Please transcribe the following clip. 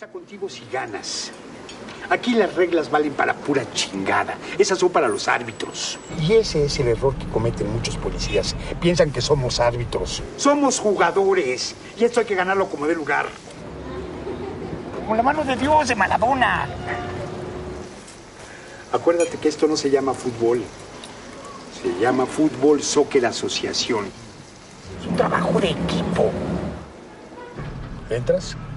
Está contigo si ganas. Aquí las reglas valen para pura chingada. Esas son para los árbitros. Y ese es el error que cometen muchos policías. Piensan que somos árbitros. Somos jugadores. Y esto hay que ganarlo como de lugar. Con la mano de Dios, de Maradona. Acuérdate que esto no se llama fútbol. Se llama Fútbol Soccer Asociación. Es un trabajo de equipo. ¿Entras?